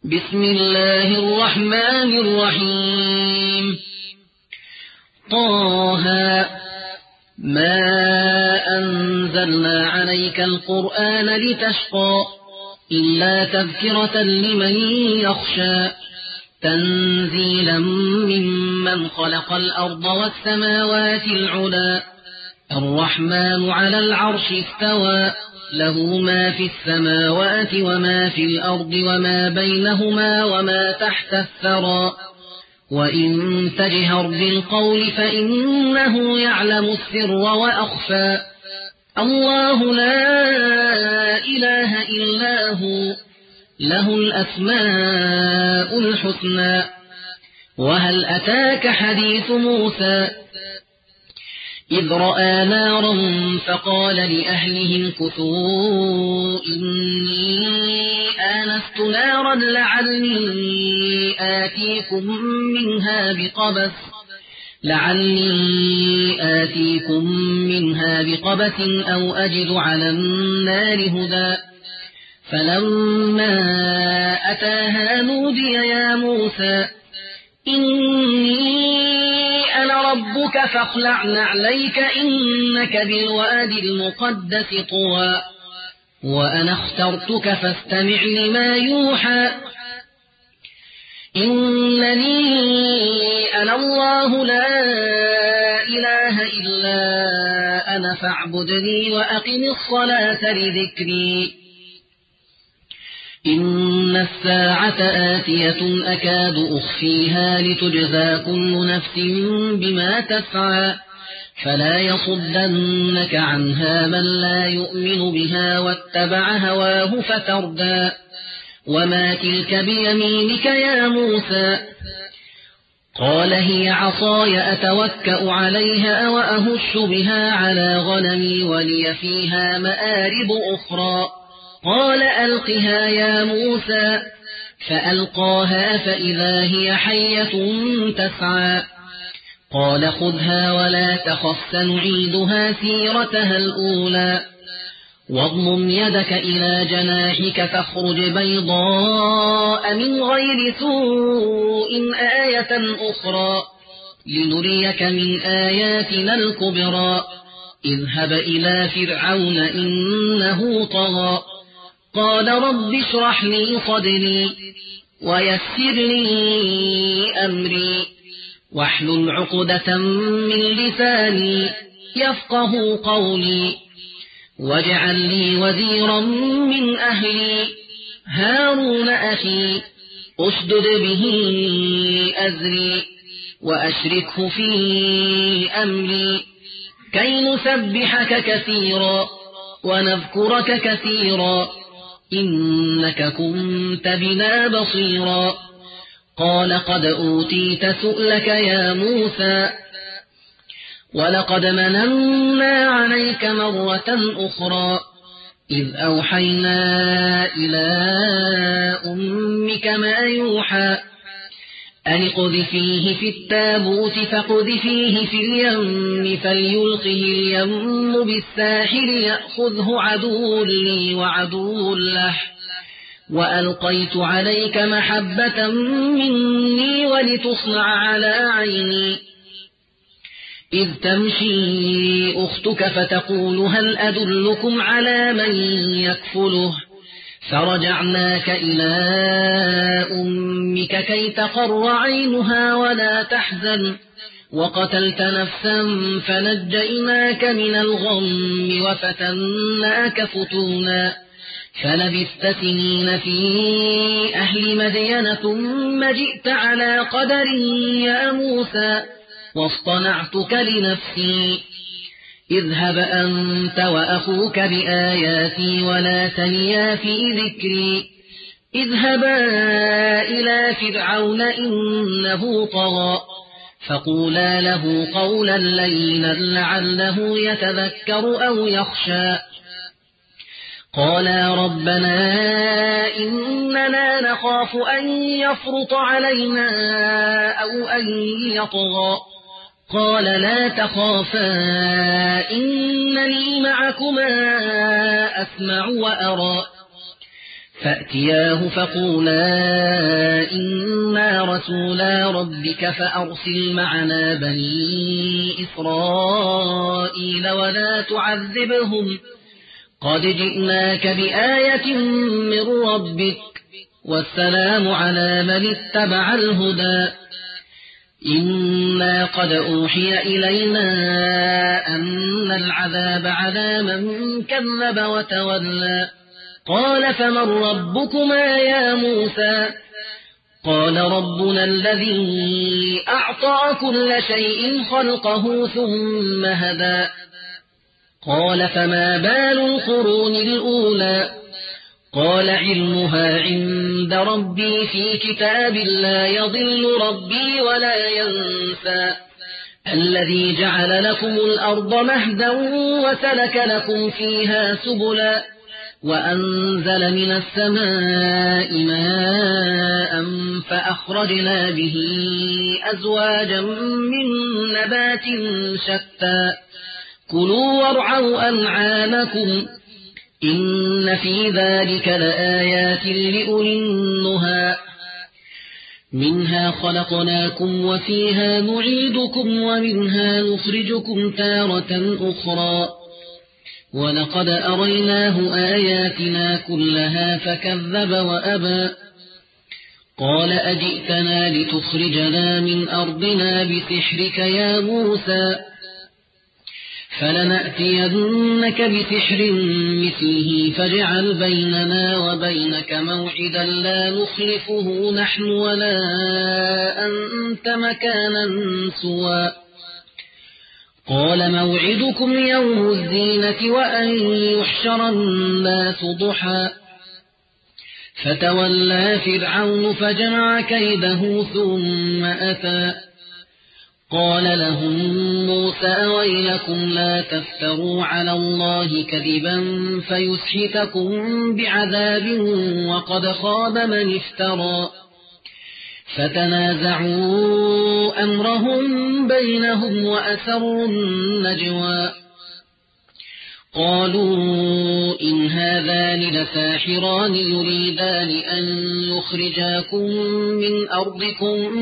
بسم الله الرحمن الرحيم. طه ما أنزلنا عليك القرآن لتشقى إلا تذكرة لمن يخشى تنزيلا ممن خلق الأرض والسماوات العلى الرحمن على العرش استوى له ما في السماوات وما في الأرض وما بينهما وما تحت الثرى وإن تجهر بالقول فإنه يعلم السر وأخفى الله لا إله إلا هو له الأسماء الحسنى. وهل أتاك حديث موسى إذ رأى نارا فقال لأهلهم كثوا إني آنست نارا لعلي آتيكم منها بقبس أو أجد على النار هدى فلما أتاها نودي يا موسى إني أنا ربك فاخلع نعليك إنك بالوادي المقدس طوى وأنا اخترتك فاستمع لما يوحى إنني أنا الله لا إله إلا أنا فاعبدني وأقم الصلاة لذكري إن الساعة آتية أكاد أخفيها لتجزى كل نفس بما تسعى فلا يصدنك عنها من لا يؤمن بها واتبع هواه فتردى وما تلك بيمينك يا موسى قال هي عصاي أتوكأ عليها وأهش بها على غنمي ولي فيها مآرب أخرى قال ألقها يا موسى فألقاها فإذا هي حية تسعى قال خذها ولا تخف سنعيدها سيرتها الأولى واضمم يدك إلى جناحك تخرج بيضاء من غير سوء آية أخرى لنريك من آياتنا الكبرى اذهب إلى فرعون إنه طغى قال رب اشرح لي صدري ويسر لي أمري واحلل عقدة من لساني يفقه قولي واجعل لي وزيرا من أهلي هارون أخي أشدد به أزري وأشركه في أمري كي نسبحك كثيرا ونذكرك كثيرا إنك كنت بنا بصيرا قال قد أوتيت سؤلك يا موسى ولقد مننا عليك مرة أخرى إذ أوحينا إلى أمك ما يوحى أن اقذفيه في التابوت فاقذفيه في اليم فليلقه اليم بالساحل يأخذه عدو لي وعدو له وألقيت عليك محبة مني ولتصنع على عيني إذ تمشي أختك فتقول هل أدلكم على من يكفله فرجعناك إلى أمك كي تقر عينها ولا تحزن وقتلت نفسا فنجيناك من الغم وفتناك فتونا فلبثت سنين في أهل مدين ثم جئت على قدر يا موسى واصطنعتك لنفسي اذهب أنت وأخوك بآياتي ولا تنيا في ذكري اذهبا إلى فرعون إنه طغى فقولا له قولا لينا لعله يتذكر أو يخشى قالا ربنا إننا نخاف أن يفرط علينا أو أن يطغى قال لا تخافا إنني معكما أسمع وأرى فأتياه فقولا إنا رسولا ربك فأرسل معنا بني إسرائيل ولا تعذبهم قد جئناك بآية من ربك والسلام على من اتبع الهدى إنا قد أوحي إلينا أن العذاب على من كذب وتولى قال فمن ربكما يا موسى قال ربنا الذي أعطى كل شيء خلقه ثم هدى قال فما بال القرون الأولى قال علمها عند ربي في كتاب لا يضل ربي ولا ينسى الذي جعل لكم الأرض مهدا وسلك لكم فيها سبلا وأنزل من السماء ماء فأخرجنا به أزواجا من نبات شتى كلوا وارعوا أنعامكم إن في ذلك لآيات لأولي النهى منها خلقناكم وفيها نعيدكم ومنها نخرجكم تارة أخرى ولقد أريناه آياتنا كلها فكذب وأبى قال أجئتنا لتخرجنا من أرضنا بسحرك يا موسى فلنأتينك بسحر مثله فاجعل بيننا وبينك موعدا لا نخلفه نحن ولا أنت مكانا سوى قال موعدكم يوم الزينة وأن يحشر الناس ضحى فتولى فرعون فجمع كيده ثم أتى قال لهم موسى ويلكم لا تفتروا على الله كذبا فيسحتكم بعذاب وقد خاب من افترى فتنازعوا أمرهم بينهم وأسروا النجوى قالوا إن هذان لساحران يخرجاكم من أرضكم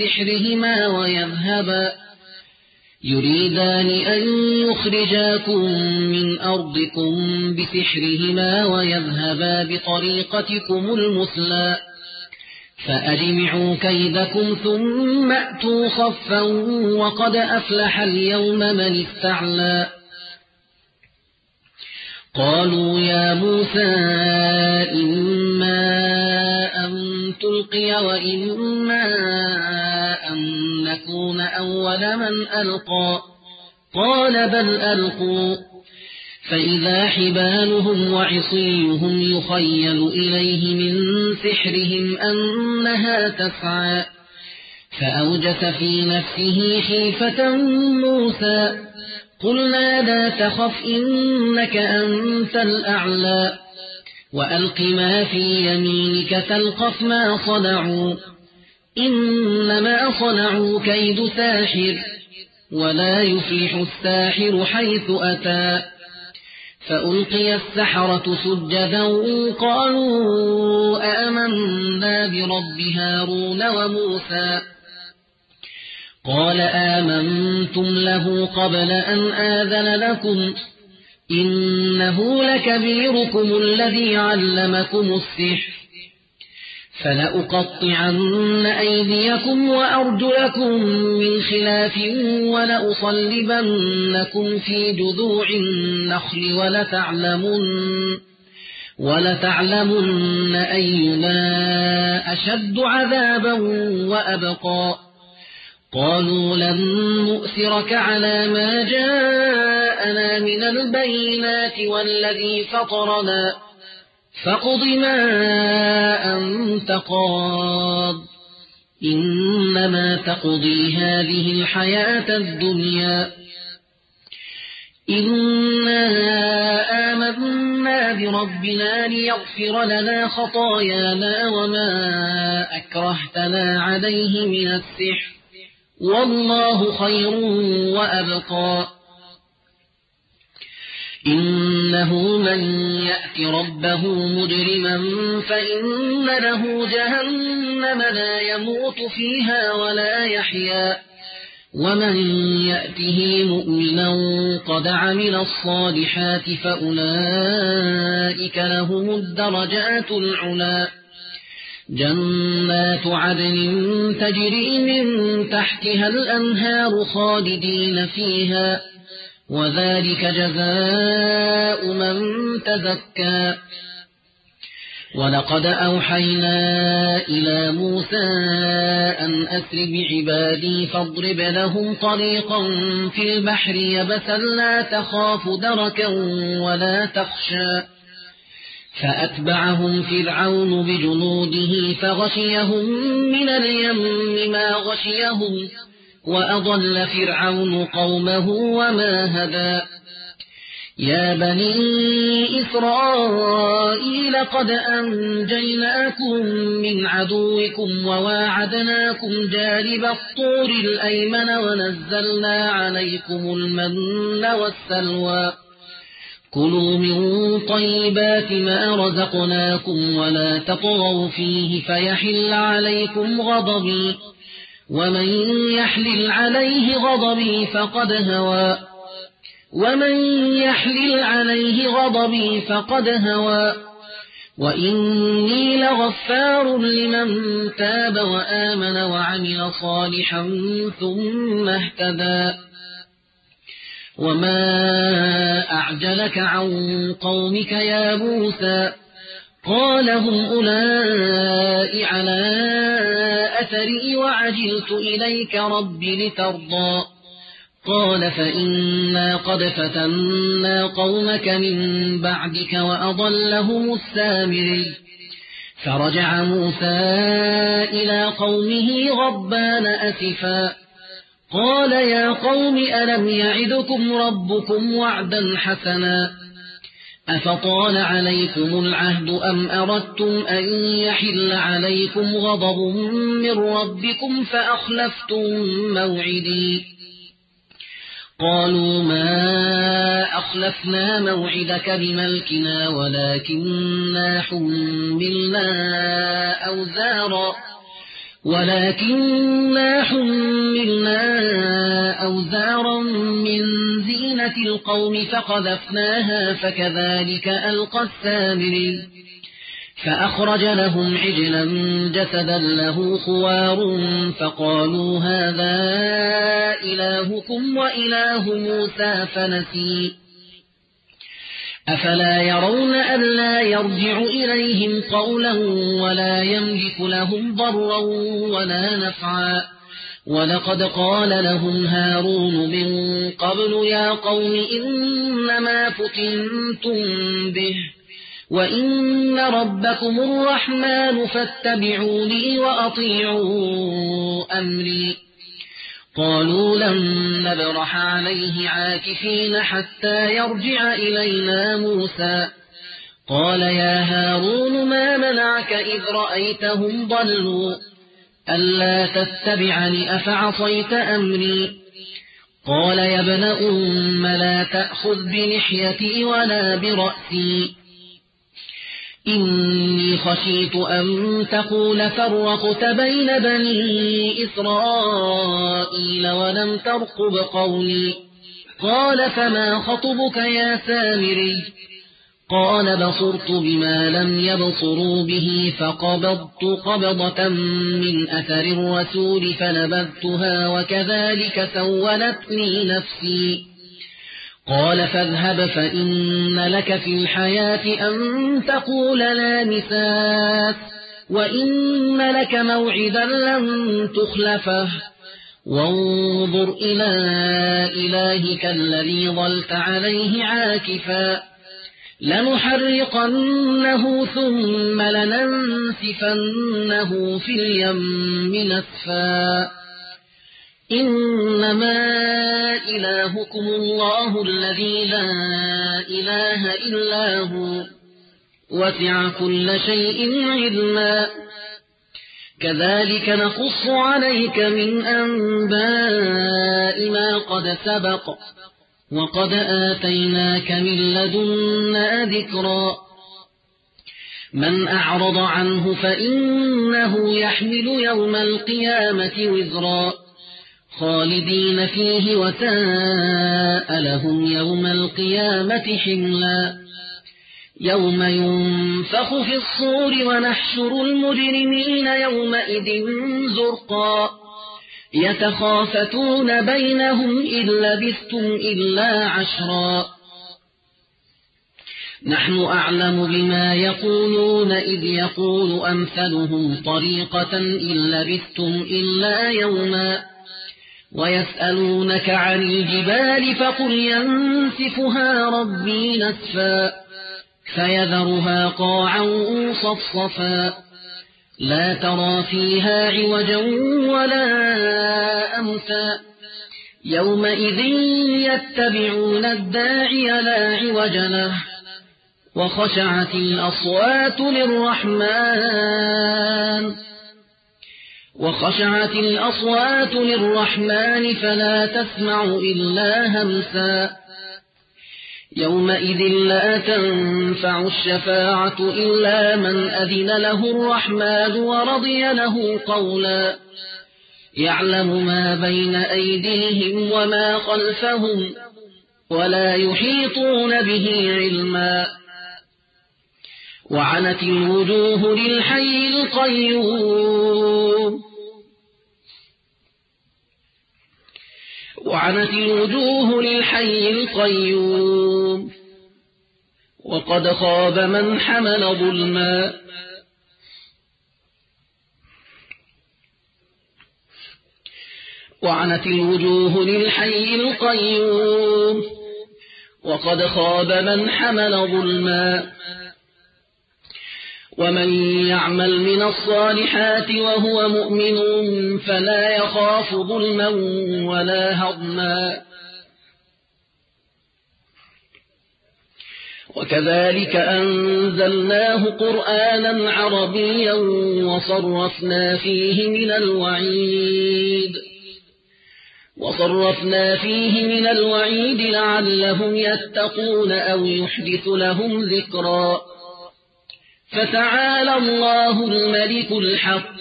بسحرهما ويذهبا بطريقتكم المثلى فأجمعوا كيدكم ثم أتوا صفا وقد أفلح اليوم من استعلى قالوا يا موسى إما أن تلقي وإما أن نكون أول من ألقى قال بل ألقوا فإذا حبالهم وعصيهم يخيل إليه من سحرهم أنها تسعى فأوجس في نفسه خيفة موسى قلنا لا تخف إنك أنت الأعلى وألق ما في يمينك تلقف ما صنعوا إنما صنعوا كيد ساحر ولا يفلح الساحر حيث أتى فألقي السحرة سجدا قالوا آمنا برب هارون وموسى قال آمنتم له قبل أن آذن لكم إنه لكبيركم الذي علمكم السحر فلأقطعن أيديكم وأرجلكم من خلاف ولأصلبنكم في جذوع النخل ولتعلمن أينا أشد عذابا وأبقى قالوا لن نؤثرك على ما جاءنا من البينات والذي فطرنا فاقض ما أنت قاض إنما تقضي هذه الحياة الدنيا إنا آمنا بربنا ليغفر لنا خطايانا وما أكرهتنا عليه من السحر والله خير وأبقى إنه من يأت ربه مجرما فإن له جهنم لا يموت فيها ولا يحيا ومن يأته مؤمنا قد عمل الصالحات فأولئك لهم الدرجات العلى جنات عدن تجري من تحتها الأنهار خالدين فيها وذلك جزاء من تزكى ولقد أوحينا إلى موسى أن أسر بعبادي فاضرب لهم طريقا في البحر يبسا لا تخاف دركا ولا تخشى فأتبعهم فرعون بجنوده فغشيهم من اليم ما غشيهم وأضل فرعون قومه وما هدى يا بني إسرائيل قد أنجيناكم من عدوكم وواعدناكم جانب الطور الأيمن ونزلنا عليكم المن والسلوى كلوا من طيبات ما رزقناكم ولا تطغوا فيه فيحل عليكم غضبي ومن يحلل عليه غضبي فقد هوى وإني لغفار لمن تاب وآمن وعمل صالحا ثم اهتدى وما أعجلك عن قومك يا موسى قال هم أولئك على أثري وعجلت إليك رب لترضى قال فإنا قد فتنا قومك من بعدك وأضلهم السامري فرجع موسى إلى قومه غضبان أسفا قال يا قوم ألم يعدكم ربكم وعدا حسنا أفطال عليكم العهد أم أردتم أن يحل عليكم غضب من ربكم فأخلفتم موعدي قالوا ما أخلفنا موعدك بملكنا ولكننا حملنا أوزارا من زينة القوم فقذفناها فكذلك ألقى السامري فأخرج لهم عجلا جسدا له خوار فقالوا هذا إلهكم وإله موسى فنسي أفلا يرون ألا يرجع إليهم قولا ولا يملك لهم ضرا ولا نفعا ولقد قال لهم هارون من قبل يا قوم إنما فتنتم به وإن ربكم الرحمن فاتبعوني وأطيعوا أمري قالوا لن نبرح عليه عاكفين حتى يرجع إلينا موسى قال يا هارون ما منعك إذ رأيتهم ضلوا ألا تتبعني أفعصيت أمري قال يا ابن أم لا تأخذ بلحيتي ولا برأسي إني خشيت أن تقول فرقت بين بني إسرائيل ولم ترقب قولي قال فما خطبك يا سامري قال بصرت بما لم يبصروا به فقبضت قبضة من أثر الرسول فنبذتها وكذلك سولت لي نفسي قال فاذهب فإن لك في الحياة أن تقول لا مساس وإن لك موعدا لن تخلفه وانظر إلى إلهك الذي ظلت عليه عاكفا لنحرقنه ثم لننسفنه في اليم نسفا إنما إلهكم الله الذي لا إله إلا هو وسع كل شيء علما كذلك نقص عليك من أنباء ما قد سبق وقد آتيناك من لدنا ذكرا من أعرض عنه فإنه يحمل يوم القيامة وزرا خالدين فيه وساء لهم يوم القيامة حملا يوم ينفخ في الصور ونحشر المجرمين يومئذ زرقا يتخافتون بينهم إن لبثتم إلا عشرا نحن أعلم بما يقولون إذ يقول أمثلهم طريقة إن لبثتم إلا يوما ويسألونك عن الجبال فقل ينسفها ربي نسفا فيذرها قاعا صفصفا لا ترى فيها عوجا ولا أمتا يومئذ يتبعون الداعي لا عوج له وخشعت الأصوات للرحمن فلا تسمع إلا همسا يومئذ لا تنفع الشفاعة إلا من أذن له الرحمن ورضي له قولا يعلم ما بين أيديهم وما خلفهم ولا يحيطون به علما وعنت الوجوه للحي القيوم وقد خاب من حمل ظلما وعنت الوجوه للحي القيوم وقد خاب من حمل ظلما ومن يعمل من الصالحات وهو مؤمن فلا يخاف ظلما ولا هضما وكذلك أنزلناه قرآنا عربيا وصرفنا فيه من الوعيد لعلهم يتقون أو يحدث لهم ذكرا فتعالى الله الملك الحق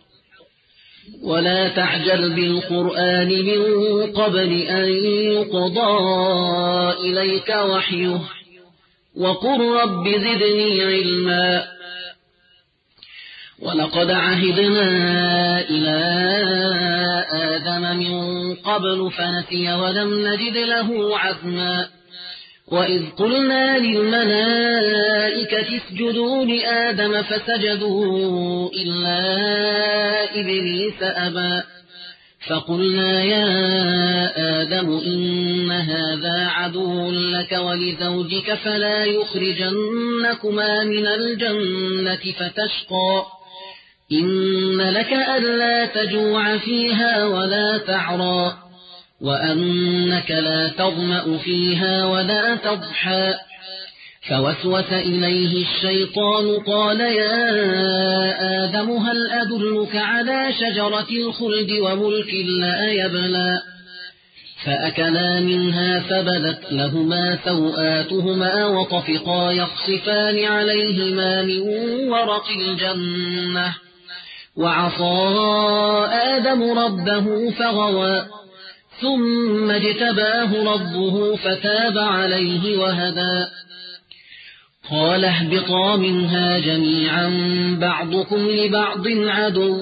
ولا تعجل بالقرآن من قبل أن يقضى إليك وحيه وقل رب زدني علما ولقد عهدنا إلى آدم من قبل فنسي ولم نجد له عزما وإذ قلنا للملائكة اسجدوا لآدم فسجدوا إلا إبليس أبى فقلنا يا آدم إن هذا عدو لك ولزوجك فلا يخرجنكما من الجنة فتشقى إن لك ألا تجوع فيها ولا تعرى وأنك لا تظمأ فيها ولا تضحى فوسوس إليه الشيطان قال يا آدم هل أدلك على شجرة الخلد وملك لا يبلى فأكلا منها فبدت لهما سوآتهما وطفقا يخصفان عليهما من ورق الجنة وعصى آدم ربه فغوى ثم اجتباه ربه فتاب عليه وهدى قال اهبطا منها جميعا بعضكم لبعض عدو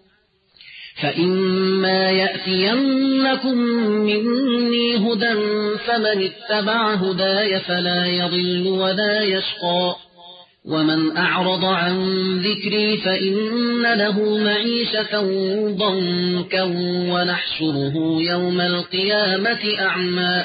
فإما يأتينكم مني هدى فمن اتبع هداي فلا يضل ولا يشقى ومن أعرض عن ذكري فإن له معيشة ضنكا ونحشره يوم القيامة أعمى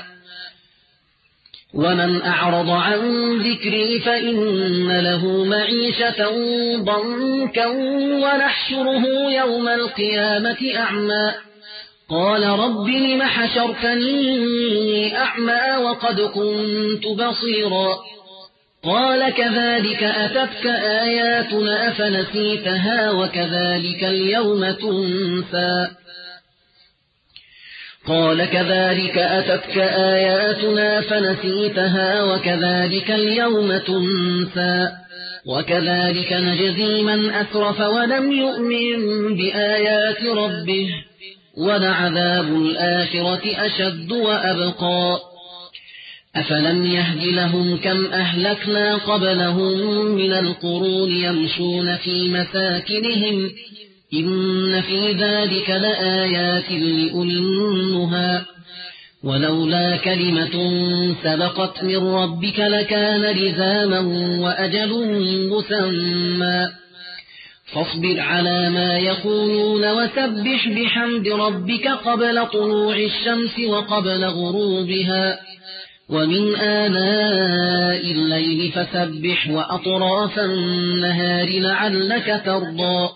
ومن أعرض عن ذكري فإن له معيشة ضنكا ونحشره يوم القيامة أعمى قال رب لم حشرتني أعمى وقد كنت بصيرا قال كذلك أتتك آياتنا فنسيتها وكذلك اليوم تنسى قال كذلك أتتك آياتنا فنسيتها وكذلك اليوم تنسى وكذلك نجزي من أسرف ولم يؤمن بآيات ربه ولعذاب الآخرة أشد وأبقى أفلم يهد لهم كم أهلكنا قبلهم من القرون يمشون في مساكنهم إن في ذلك لآيات لأولي النهى ولولا كلمة سبقت من ربك لكان لزاما وأجل مسمى فاصبر على ما يقولون وسبح بحمد ربك قبل طلوع الشمس وقبل غروبها ومن آناء الليل فسبح وأطراف النهار لعلك ترضى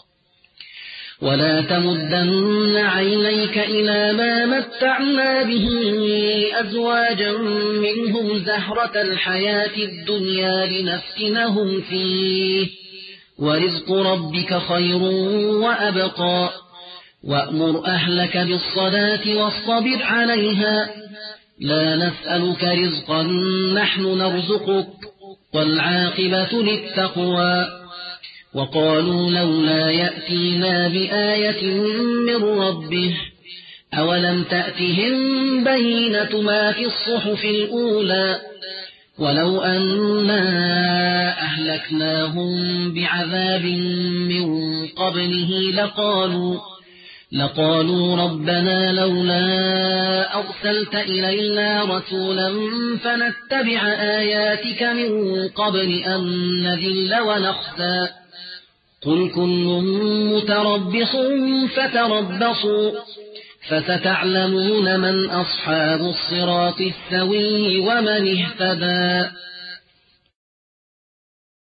ولا تمدن عينيك إلى ما متعنا به أزواجا منهم زهرة الحياة الدنيا لنفتنهم فيه ورزق ربك خير وأبقى وأمر أهلك بالصلاة واصطبر عليها لا نسألك رزقا نحن نرزقك والعاقبة للتقوى وقالوا لولا يأتينا بآية من ربه أولم تأتهم بينة ما في الصحف الأولى ولو أنا أهلكناهم بعذاب من قبله لقالوا ربنا لولا أرسلت إلينا رسولا فنتبع آياتك من قبل أن نذل ونخزى قل كل متربص فتربصوا فستعلمون من أصحاب الصراط السوي ومن اهتدى